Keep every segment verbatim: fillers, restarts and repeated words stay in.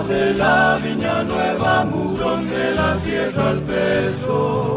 de la viña nueva, murón de la tierra al pecho.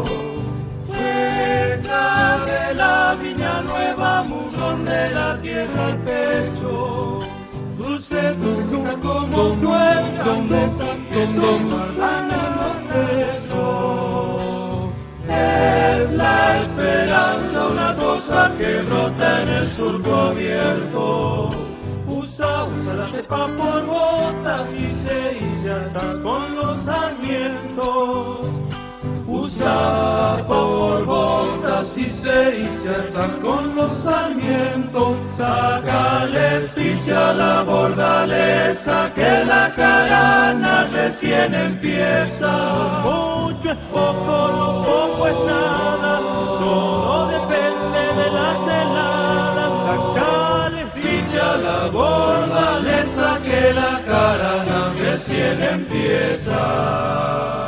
Suegra de la viña nueva, murón de la tierra al pecho. Dulce, dulce como nueve grandezas que se guardan en los pechos. Es la esperanza una cosa que brota en el surco abierto. Usa, usa la cepa por botas y se inserta con los sarmientos. Usa por botas y se inserta con los sarmientos. Sácales picha la bordaleza que la carana recién empieza. Mucho es poco, no poco es nada, todo depende de las heladas. Sácales picha la bordaleza que la carana recién empieza.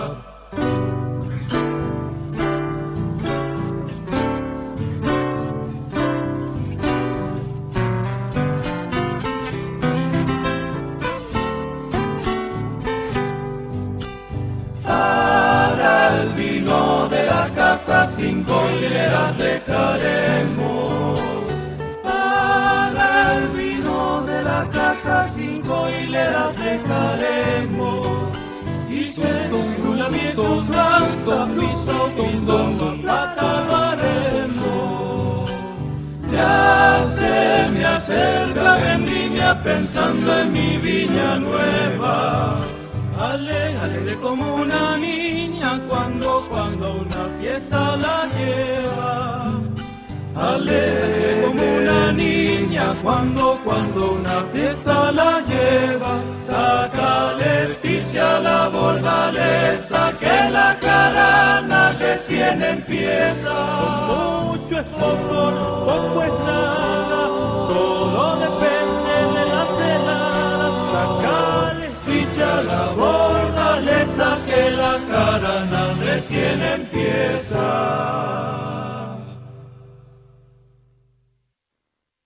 Cinco hileras dejaremos para el vino de la casa, cinco hileras dejaremos y se una vieja salsa, piso, piso, la tabaremos. Ya se me acerca vendimia pensando en mi viña nueva. Alegre, alegre como una niña cuando, cuando una fiesta la lleva. Alegre como una niña cuando, cuando una fiesta la lleva. Sácale picha la bordaleza que la carana recién empieza. Con mucho es poco, no poco es nada, todo depende de las heladas. Sácale picha la bordaleza que la carana recién empieza.